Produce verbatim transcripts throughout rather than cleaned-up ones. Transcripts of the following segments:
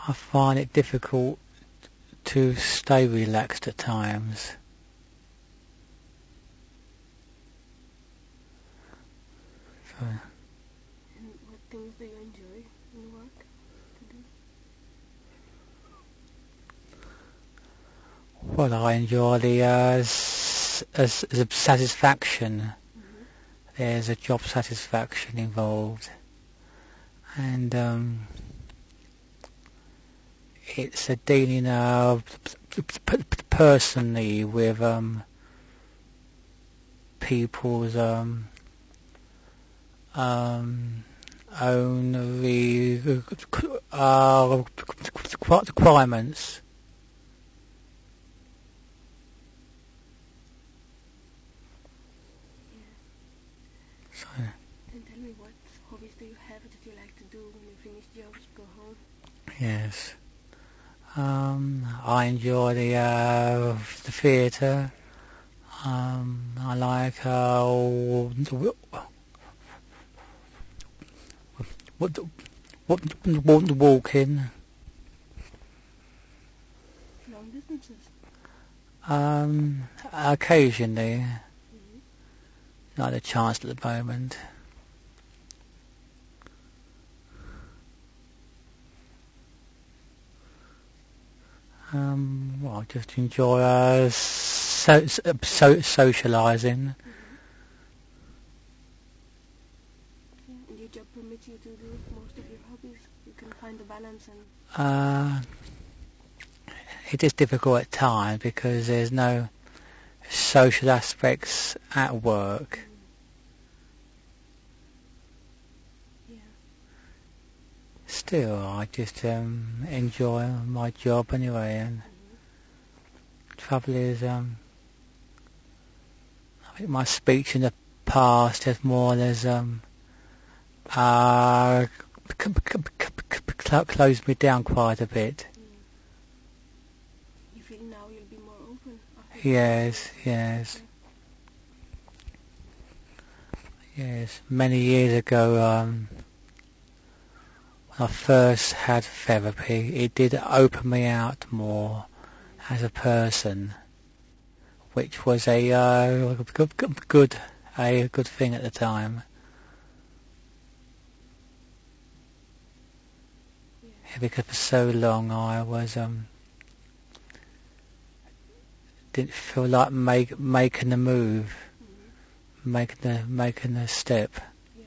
I find it difficult to stay relaxed at times. So, And what things do you enjoy in work to do? well, I enjoy the uh, s- s- s- satisfaction. Mm-hmm. There's a job satisfaction involved, and um, it's a dealing uh, p- p- personally with um, people's um, um, own re- uh, requirements. Yeah. So, And tell me, what hobbies do you have that you like to do when you finish jobs, go home? yes, um, I enjoy the uh, the theatre. Um, I like uh, what what what the walking. Long distances. Um, occasionally, Mm-hmm. not a chance at the moment. Um, well, I just enjoy uh, so, so, socialising. Mm-hmm. Yeah. And your job permits you to do most of your hobbies. You can find the balance and. Uh, it is difficult at times because there's no social aspects at work. Mm. Yeah. Still, I just um, enjoy my job anyway. And Mm-hmm. trouble is, um, I think my speech in the past has more or less um, uh, c- c- c- c- closed me down quite a bit. Mm. You feel now you'll be more open after the Yes, experience. yes, Okay. yes. Many years ago, um, when I first had therapy, it did open me out more Mm. as a person, which was a uh, good, good, good, a good thing at the time. Yeah. Yeah, because for so long I was um, didn't feel like make, making the move, Mm-hmm. making the making the step. Yeah.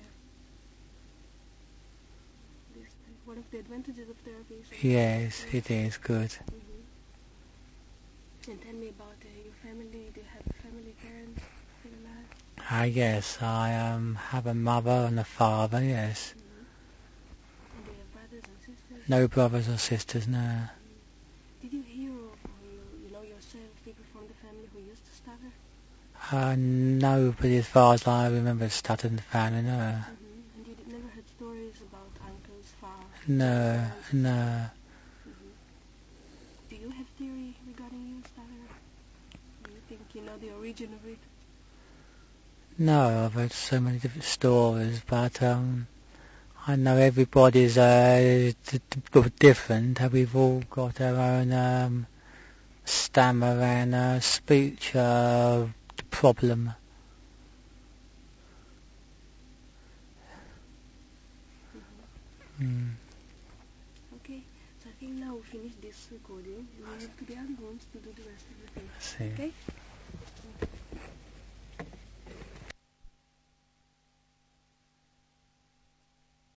This one of the advantages of therapy is that. Yes, Yeah. it is good. Mm-hmm. And tell me about uh, your family. Do you have a family, parents still alive? Ah, yes, I um, have a mother and a father. Yes, Mm-hmm. And do you have brothers and sisters? no brothers or sisters. No. Mm. Did you hear of, or you, you know yourself, people from the family who used to stutter? Uh, nobody, as far as I remember, started in the family. No, Mm-hmm. And you did, never heard stories about uncles, fa- no, grandparents, et cetera. no. Mm-hmm. Do you have theory regarding you, stutter? Do you think you know the origin of it? No, I've heard so many different stories, but um, I know everybody's uh, d- d- different. and We've all got our own um, stammer and uh, speech uh, problem. Mm-hmm. Mm. Okay, so I think now we finish this recording and we move to the other rooms to do the rest of the thing. See. Okay?